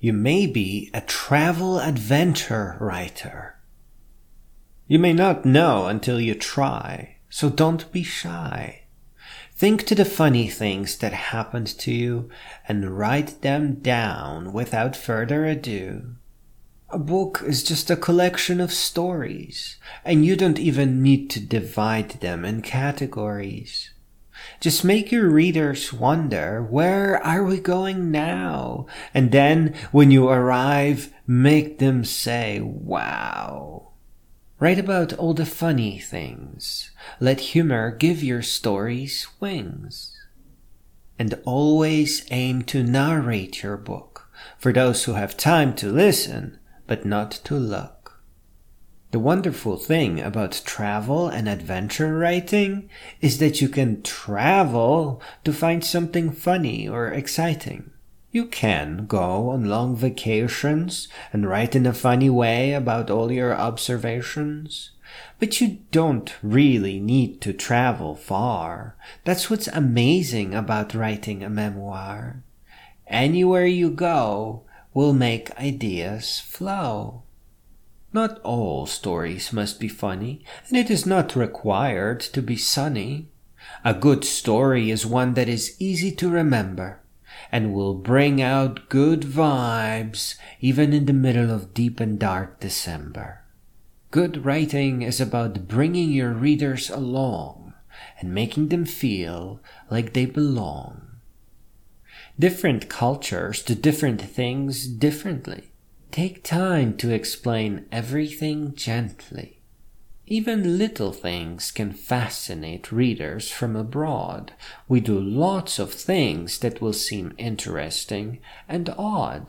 You may be a travel adventure writer. You may not know until you try, so don't be shy. Think to the funny things that happened to you and write them down without further ado. A book is just a collection of stories, and you don't even need to divide them in categories. Just make your readers wonder, where are we going now? And then, when you arrive, make them say, wow. Write about all the funny things. Let humor give your stories wings. And always aim to narrate your book, for those who have time to listen, but not to look. The wonderful thing about travel and adventure writing is that you can travel to find something funny or exciting. You can go on long vacations and write in a funny way about all your observations. But you don't really need to travel far. That's what's amazing about writing a memoir. Anywhere you go will make ideas flow. Not all stories must be funny, and it is not required to be sunny. A good story is one that is easy to remember and will bring out good vibes even in the middle of deep and dark December. Good writing is about bringing your readers along and making them feel like they belong. Different cultures do different things differently. Take time to explain everything gently. Even little things can fascinate readers from abroad. We do lots of things that will seem interesting and odd.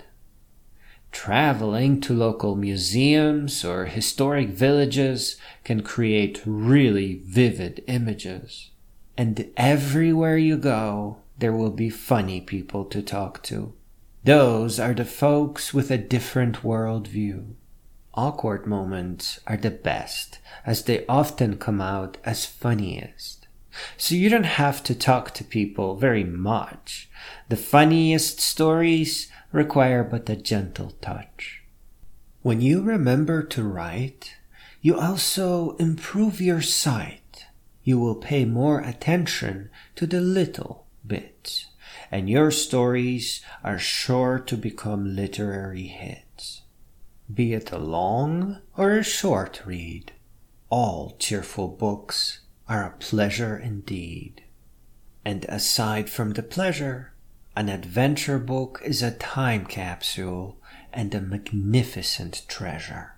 Traveling to local museums or historic villages can create really vivid images. And everywhere you go, there will be funny people to talk to. Those are the folks with a different worldview. Awkward moments are the best, as they often come out as funniest. So you don't have to talk to people very much. The funniest stories require but a gentle touch. When you remember to write, you also improve your sight. You will pay more attention to the little bits, and your stories are sure to become literary hits. Be it a long or a short read, all cheerful books are a pleasure indeed. And aside from the pleasure, an adventure book is a time capsule and a magnificent treasure.